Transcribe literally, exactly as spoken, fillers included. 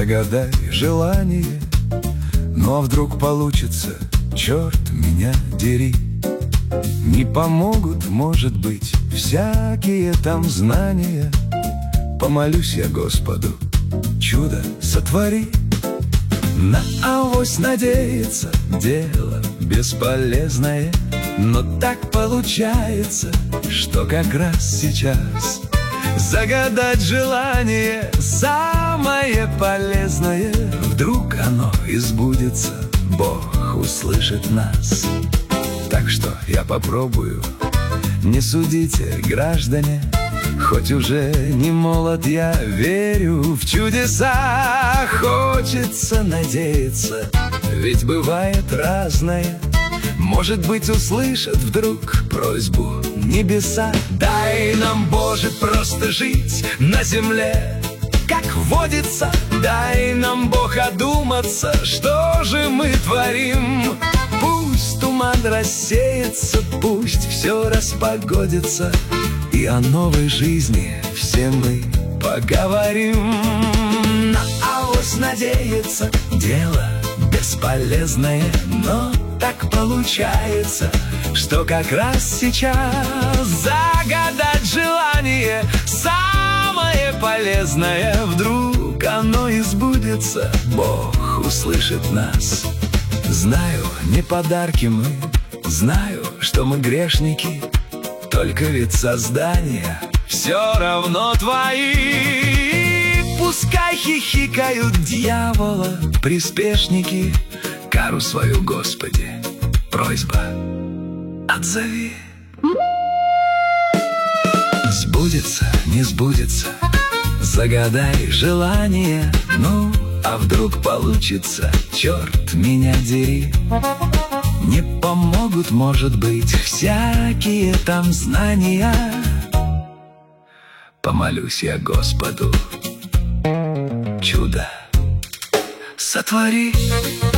Загадай желание, ну а вдруг получится, черт меня дери. Не помогут, может быть, всякие там знания. Помолюсь я Господу, чудо сотвори. На авось надеяться — дело бесполезное, но так получается, что как раз сейчас загадать желание самое полезное. Вдруг оно и сбудется, Бог услышит нас. Так что я попробую, не судите, граждане. Хоть уже не молод, я верю в чудеса. Хочется надеяться, ведь бывает разное. Может быть, услышат вдруг просьбу небеса. Дай нам, Боже, просто жить на земле, как водится. Дай нам, Бог, одуматься, что же мы творим. Пусть туман рассеется, пусть все распогодится, и о новой жизни все мы поговорим. На авось надеяться — дело бесполезное, но так получается, что как раз сейчас загадать желание самое полезное. Вдруг оно и сбудется, Бог услышит нас. Знаю, не подарки мы, знаю, что мы грешники, только ведь создания все равно твои. Пускай хихикают дьявола приспешники, кару свою, Господи, просьба отзови. Сбудется, не сбудется, загадай желание, ну а вдруг получится, черт меня дери. Не помогут, может быть, всякие там знания. Помолюсь я Господу, чудо сотвори.